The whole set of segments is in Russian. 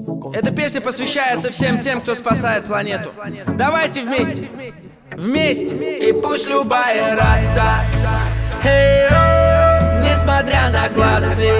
Эта песня посвящается всем тем, кто спасает планету. Давайте вместе. Вместе. И пусть любая раса, несмотря на классы,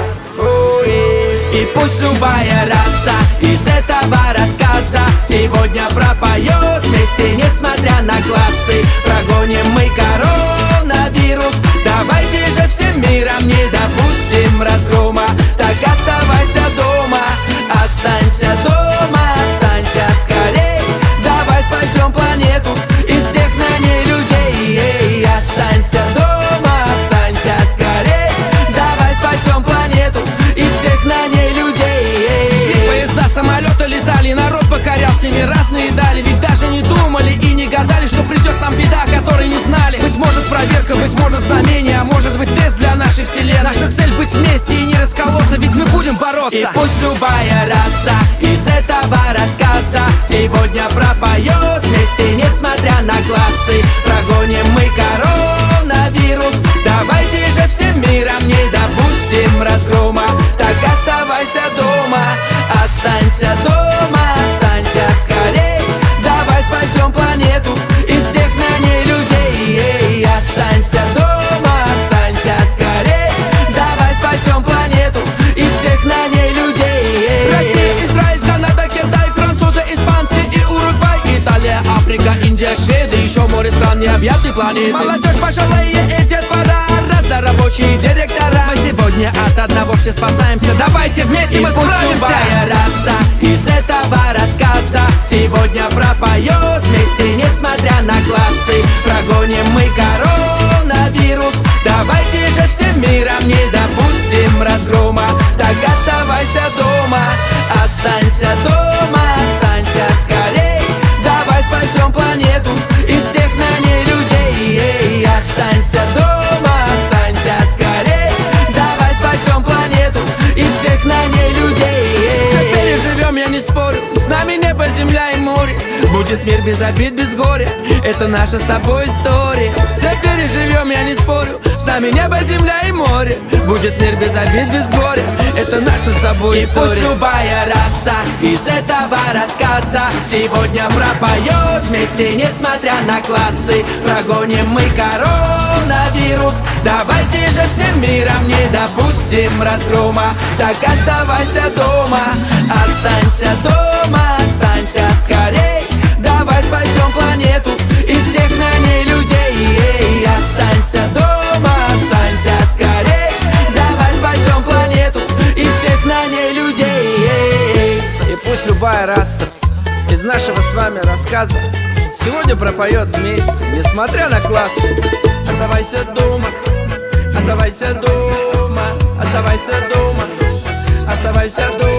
и пусть любая раса из этого рассказа сегодня пропоет вместе, несмотря на классы. Прогоним мы коронавирус, давайте же всем миром не допустим разгрома. Так оставайся дома, останься дома, останься скорей. Давай спасем планету и всех на ней людей. Останься дома, останься скорей. Давай спасем планету и всех на ней людей. Шли поезда, самолеты летали, народ покорял с ними разные дали. Ведь даже не думали и не гадали, что придет нам беда, которой не знали. Быть может проверка, быть может знамение, а может быть тест для нашей вселенной. Наша цель быть вместе и не расколоться, ведь мы будем бороться. И пусть любая раса из этого рассказа сегодня пропоет вместе, несмотря на классы. Прогоним мы коронавирус, давайте же всем миром не допустим разгрома. Так оставайся дома, останься дома, останься скорей. Давай спасем планету и всех на ней людей. Останься дома, останься скорей. Давай спасем планету и всех на ней людей. Россия, Израиль, Канада, Китай, французы, испанцы и Уругвай, Италия, Африка, Индия, Шведы, еще море стран необъятной планеты. Молодежь, пожилые и детвора, разнорабочие директора. Мы сегодня от одного все спасаемся, давайте вместе мы справимся. Любая раса из этого рассказа сегодня пропоет вместе, несмотря на классы. Прогоним мы коронавирус, давайте же всем миром не допустим разгрома. Так оставайся дома, останься дома, останься скорей. Давай спасем планету и всех на ней людей. Останься дома, останься скорей. Давай спасем планету и всех на ней людей. Все переживем, я не спорю, с нами небо, земля и море. Будет мир без обид, без горя, это наша с тобой история. Все переживем, я не спорю, с нами небо, земля и море. Будет мир без обид, без горя, это наша с тобой история. И пусть любая раса из этого рассказа сегодня пропоет вместе, несмотря на классы. Прогоним мы коронавирус, давайте же всем миром не допустим разгрома. Так оставайся дома, останься дома, останься скорей. Давай спасем планету и всех на ней людей. Останься дома, останься скорей. Давай спасем планету и всех на ней людей. И пусть любая раса из нашего с вами рассказа сегодня пропоет вместе, несмотря на классы. Оставайся дома, оставайся дома, оставайся дома, оставайся дома.